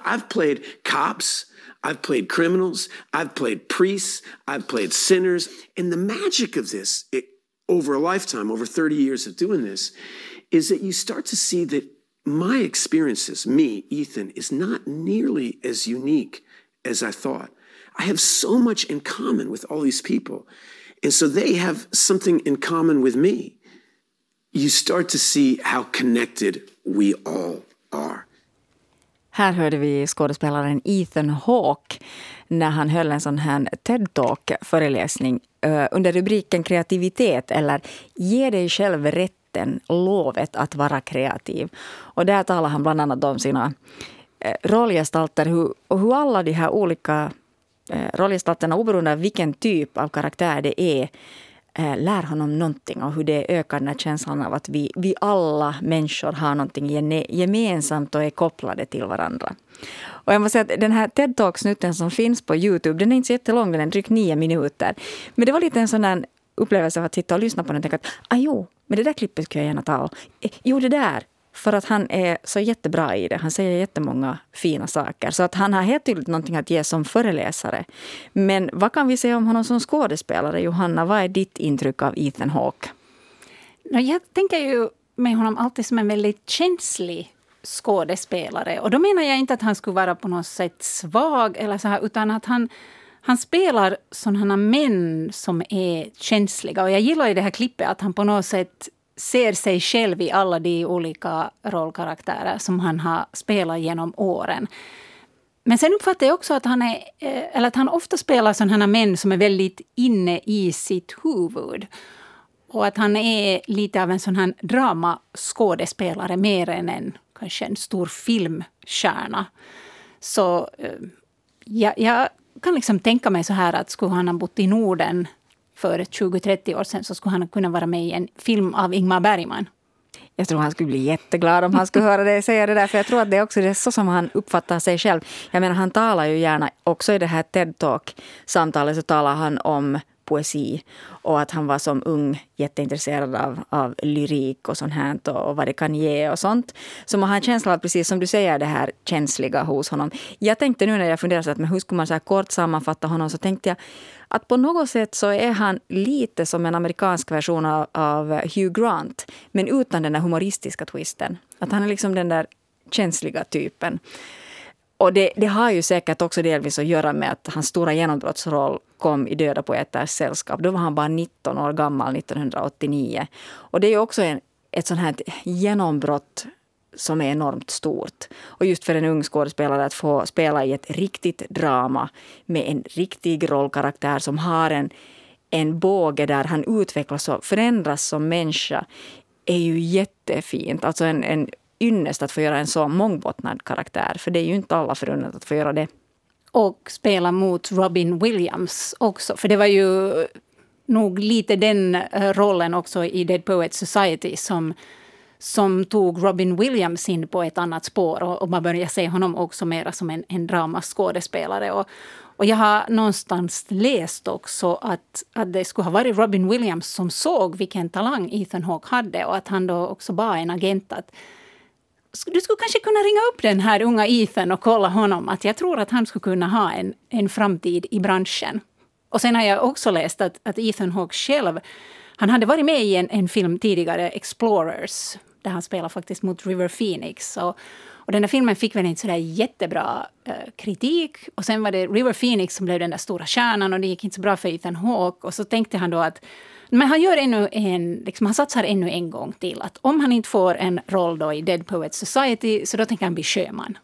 I've played cops, I've played criminals, I've played priests, I've played sinners. And the magic of this, over a lifetime, over 30 years of doing this, is that you start to see that my experiences, me, Ethan, is not nearly as unique as I thought. I have so much in common with all these people. And so they have something in common with me. You start to see how connected we all are. Här hörde vi skådespelaren Ethan Hawke när han höll en sån här TED-talk-föreläsning under rubriken kreativitet eller ge dig själv rätten, lovet att vara kreativ. Och där talar han bland annat om sina rollgestalter och hur alla de här olika rollgestalterna, oberoende av vilken typ av karaktär det är, lär honom någonting och hur det ökar den här känslan av att vi alla människor har någonting gemensamt och är kopplade till varandra. Och jag måste säga att den här TED-talk-snutten som finns på YouTube, den är inte så jättelång, den är drygt 9 minuter. Men det var lite en sån där upplevelse av att titta och lyssna på den och tänka att men det där klippet skulle jag gärna ta. Jo, det där. För att han är så jättebra i det. Han säger jättemånga fina saker. Så att han har helt tydligt någonting att ge som föreläsare. Men vad kan vi säga om honom som skådespelare? Johanna, vad är ditt intryck av Ethan Hawke? Jag tänker ju med honom alltid som en väldigt känslig skådespelare. Och då menar jag inte att han skulle vara på något sätt svag eller så här, utan att han spelar sådana män som är känsliga. Och jag gillar i det här klippet att han på något sätt ser sig själv i alla de olika rollkaraktärer som han har spelat genom åren. Men sen uppfattar jag också att han ofta spelar sådana män som är väldigt inne i sitt huvud. Och att han är lite av en sån här dramaskådespelare mer än kanske en stor filmstjärna. Så jag kan liksom tänka mig så här att skulle han ha bott i Norden för 20-30 år sedan så skulle han kunna vara med i en film av Ingmar Bergman. Jag tror han skulle bli jätteglad om han skulle höra dig säga det där. För jag tror att det är också det så som han uppfattar sig själv. Jag menar, han talar ju gärna, också i det här TED-talk-samtalet så talar han om poesi. Och att han var som ung jätteintresserad av lyrik och sånt här. Och vad det kan ge och sånt. Så man har en känsla av, precis som du säger, det här känsliga hos honom. Jag tänkte nu när jag funderade att men hur skulle man så här kort sammanfatta honom, så tänkte jag att på något sätt så är han lite som en amerikansk version av Hugh Grant. Men utan den där humoristiska twisten. Att han är liksom den där känsliga typen. Och det har ju säkert också delvis att göra med att hans stora genombrottsroll kom i Döda poeters sällskap. Då var han bara 19 år gammal 1989. Och det är ju också ett sånt här genombrott som är enormt stort. Och just för en ung skådespelare att få spela i ett riktigt drama med en riktig rollkaraktär som har en båge där han utvecklas och förändras som människa är ju jättefint. Alltså en ynnest att få göra en så mångbottnad karaktär. För det är ju inte alla förunnat att få göra det. Och spela mot Robin Williams också. För det var ju nog lite den rollen också i Dead Poets Society som tog Robin Williams in på ett annat spår. Och man började se honom också mer som en dramaskådespelare. Och jag har någonstans läst också att det skulle ha varit Robin Williams som såg vilken talang Ethan Hawke hade. Och att han då också bad en agent att du skulle kanske kunna ringa upp den här unga Ethan och kolla honom. Att jag tror att han skulle kunna ha en framtid i branschen. Och sen har jag också läst att Ethan Hawke själv, han hade varit med i en film tidigare, Explorers, där han spelar faktiskt mot River Phoenix. Och den där filmen fick väl inte sådär jättebra kritik. Och sen var det River Phoenix som blev den där stora stjärnan och det gick inte så bra för Ethan Hawke. Och så tänkte han då att men han gör han satsar ännu en gång till. Att om han inte får en roll då i Dead Poets Society så då tänker han bli sjöman.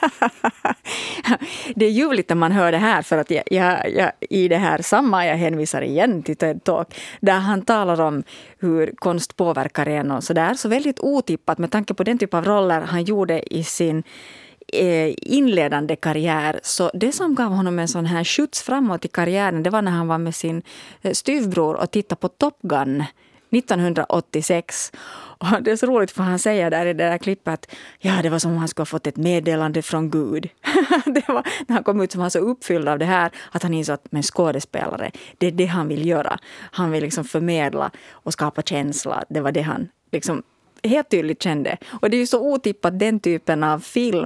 Det är ljuvligt när man hör det här, för att jag i det här samma, jag hänvisar igen till TED Talk där han talar om hur konst påverkar en och sådär, så väldigt otippat med tanke på den typ av roller han gjorde i sin inledande karriär. Så det som gav honom en sån här skjuts framåt i karriären, det var när han var med sin styvbror och tittade på Top Gun 1986. Och det är så roligt för han säger där i det där klippet att ja, det var som om han skulle ha fått ett meddelande från Gud. Det var när han kom ut som han så uppfylld av det här att han insåg att men skådespelare, det är det han vill göra. Han vill liksom förmedla och skapa känsla. Det var det han liksom helt tydligt kände. Och det är ju så otippat den typen av film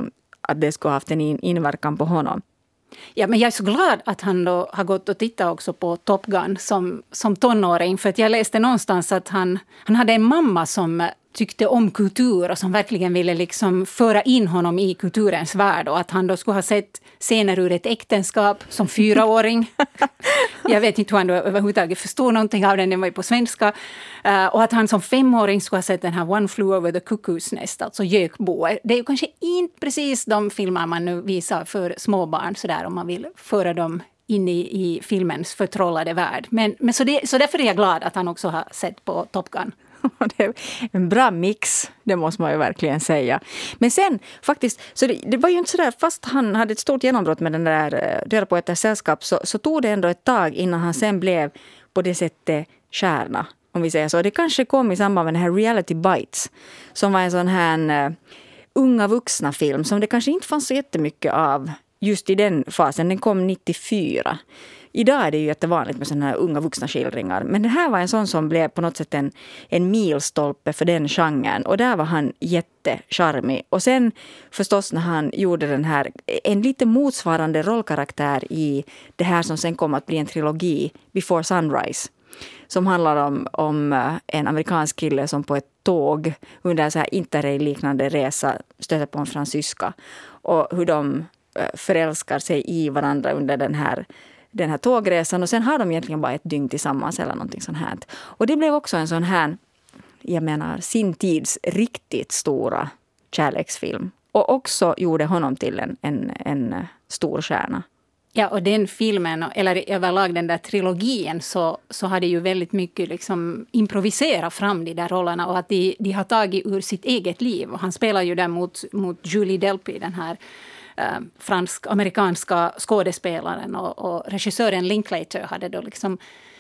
att det skulle ha haft en inverkan på honom. Ja, men jag är så glad att han då har gått och tittat också på Top Gun som tonåring. För att jag läste någonstans att han hade en mamma som tyckte om kultur och som verkligen ville liksom föra in honom i kulturens värld. Och att han då skulle ha sett scener ur ett äktenskap som 4-åring. Jag vet inte hur han då överhuvudtaget förstod någonting av den var ju på svenska. Och att han som 5-åring skulle ha sett den här One Flew Over the Cuckoo's Nest, alltså Gökboet. Det är ju kanske inte precis de filmer man nu visar för småbarn sådär om man vill föra dem in i filmens förtrollade värld. Men så därför är jag glad att han också har sett på Top Gun. Det är en bra mix, det måste man ju verkligen säga. Men sen faktiskt, så det var ju inte sådär, fast han hade ett stort genombrott med den där Döda poeters sällskap, så tog det ändå ett tag innan han sen blev på det sättet stjärna, om vi säger så. Det kanske kom i samband med den här Reality Bites, som var en sån här unga vuxna film som det kanske inte fanns så jättemycket av just i den fasen. Den kom 94. Idag är det ju jättevanligt med sådana här unga vuxna skildringar. Men det här var en sån som blev på något sätt en milstolpe för den genren. Och där var han jättecharmig. Och sen förstås när han gjorde den här, en lite motsvarande rollkaraktär i det här som sen kom att bli en trilogi, Before Sunrise. Som handlar om en amerikansk kille som på ett tåg under en så här interrail-liknande resa stöter på en fransyska. Och hur de förälskar sig i varandra under den här tågresan, och sen har de egentligen bara ett dygn tillsammans eller någonting sånt här. Och det blev också en sån här, jag menar, sin tids riktigt stora kärleksfilm. Och också gjorde honom till en stor stjärna. Ja, och den filmen, eller överlag den där trilogin, så har det ju väldigt mycket liksom improviserat fram de där rollerna, och att de har tagit ur sitt eget liv. Och han spelar ju där mot Julie Delpy, den här fransk-amerikanska skådespelaren, och regissören Linklater hade då liksom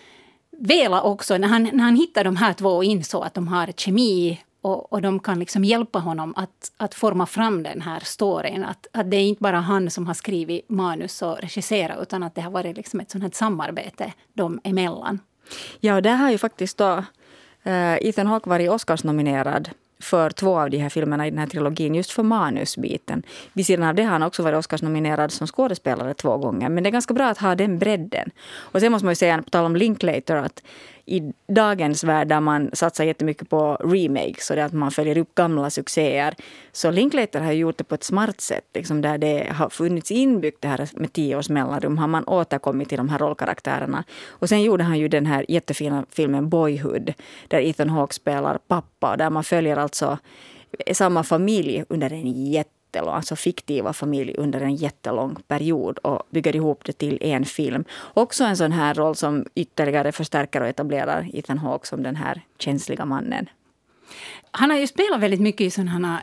velat också, när han hittar de här två och insåg att de har kemi och de kan liksom hjälpa honom att forma fram den här storyn. Att det är inte bara han som har skrivit manus och regisserat, utan att det har varit liksom ett sånt här samarbete dem emellan. Ja, och där har ju faktiskt då Ethan Hawke varit Oscars-nominerad för 2 av de här filmerna i den här trilogin, just för manusbiten. Vid sidan av det har han också varit Oscars-nominerad som skådespelare 2 gånger. Men det är ganska bra att ha den bredden. Och sen måste man ju säga, på tal om Linklater, att i dagens värld där man satsar jättemycket på remakes och det att man följer upp gamla succéer, så Linklater har gjort det på ett smart sätt. Liksom där det har funnits inbyggt det här med 10 års mellanrum har man återkommit till de här rollkaraktärerna. Och sen gjorde han ju den här jättefina filmen Boyhood, där Ethan Hawke spelar pappa, där man följer alltså samma familj under en alltså fiktiva familj under en jättelång period och bygger ihop det till en film. Också en sån här roll som ytterligare förstärker och etablerar Ethan Hawke som den här känsliga mannen. Han har ju spelat väldigt mycket i sådana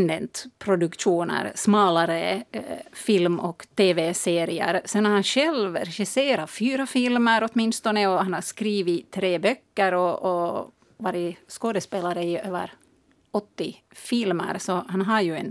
independent-produktioner, smalare film- och tv-serier. Sen har han själv regisserat 4 filmer åtminstone, och han har skrivit 3 böcker och varit skådespelare i över 80 filmer. Så han har ju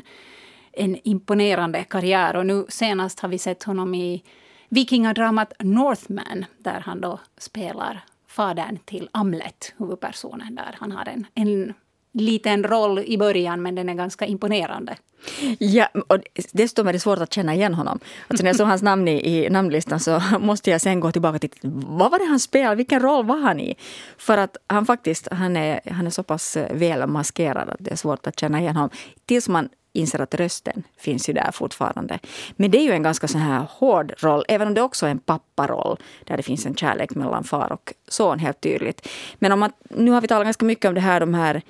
en imponerande karriär, och nu senast har vi sett honom i vikingadramat Northman, där han då spelar fadern till Amlet, huvudpersonen där. Han har en liten roll i början, men den är ganska imponerande. Ja, och dessutom är det svårt att känna igen honom. Alltså när jag såg hans namn i namnlistan så måste jag sen gå tillbaka till vad var det han spelade, vilken roll var han i? För att han är så pass väl maskerad att det är svårt att känna igen honom. Tills man inser att rösten finns ju där fortfarande. Men det är ju en ganska så här hård roll, även om det också är en papparoll där det finns en kärlek mellan far och son helt tydligt. Men om nu har vi talat ganska mycket om det här, de här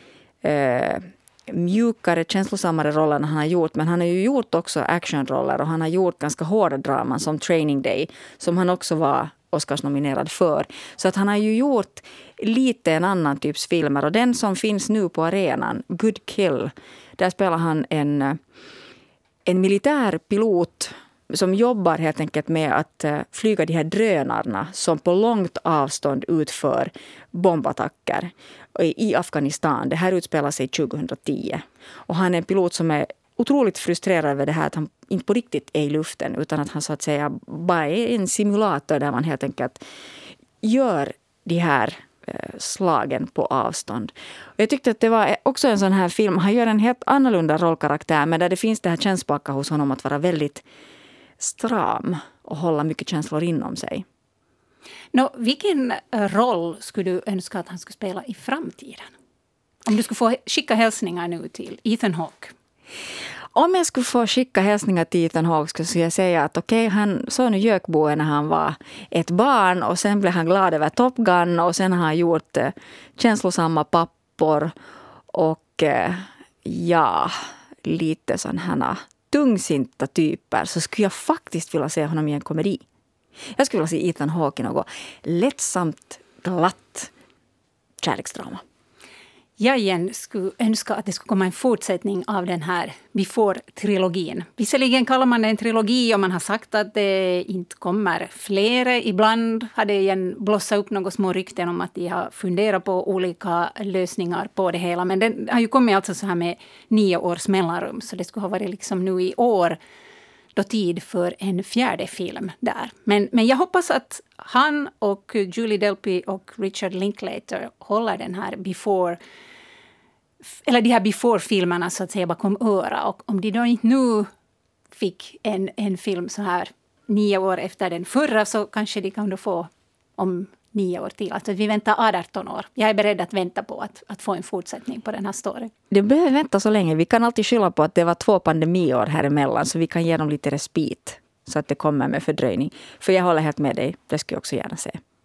mjukare, känslosammare rollerna han har gjort, men han har ju gjort också actionroller, och han har gjort ganska hårda draman som Training Day, som han också var Oscars-nominerad för. Så att han har ju gjort lite en annan typs filmer, och den som finns nu på arenan, Good Kill, där spelar han en militär pilot som jobbar helt enkelt med att flyga de här drönarna som på långt avstånd utför bombattacker i Afghanistan. Det här utspelar sig 2010. Och han är en pilot som är otroligt frustrerad över det här att han inte på riktigt är i luften, utan att han så att säga bara är en simulator där man helt enkelt gör de här slagen på avstånd. Och jag tyckte att det var också en sån här film. Han gör en helt annorlunda rollkaraktär, men där det finns det här känsloaka hos honom att vara väldigt stram och hålla mycket känslor inom sig. Vilken roll skulle du önska att han skulle spela i framtiden? Om du skulle få skicka hälsningar nu till Ethan Hawke. Om jag skulle få skicka hälsningar till Ethan Hawke skulle jag säga att han såg nu Gökboe när han var ett barn och sen blev han glad över Top Gun och sen har han gjort känslosamma pappor och lite sådana tungsinta typer, så skulle jag faktiskt vilja se honom i en komedi. Jag skulle vilja se Ethan Hawke i något lättsamt, glatt kärleksdrama. Jag igen skulle önska att det skulle komma en fortsättning av den här Before-trilogin. Visserligen kallar man det en trilogi och man har sagt att det inte kommer flera. Ibland har det igen blossat upp några små rykten om att de har funderat på olika lösningar på det hela. Men den har ju kommit alltså så här med 9 års mellanrum, så det skulle ha varit liksom nu i år då tid för en 4:e film där. Men jag hoppas att han och Julie Delpy och Richard Linklater håller den här de här Before-filmerna så att säga bakom öra. Och om de då inte nu fick en film så här 9 år efter den förra, så kanske de kan då få om 9 år till. Alltså vi väntar 18 år. Jag är beredd att vänta på att få en fortsättning på den här storyn. Det behöver vänta så länge. Vi kan alltid skylla på att det var 2 pandemiår här emellan, så vi kan ge dem lite respit så att det kommer med fördröjning. För jag håller helt med dig. Det skulle jag också gärna se.